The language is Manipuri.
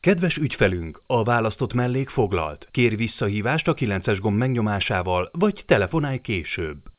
Kedves ügyfelünk, a választott mellék foglalt. Kérj visszahívást a 9-es gomb megnyomásával, vagy telefonálj később.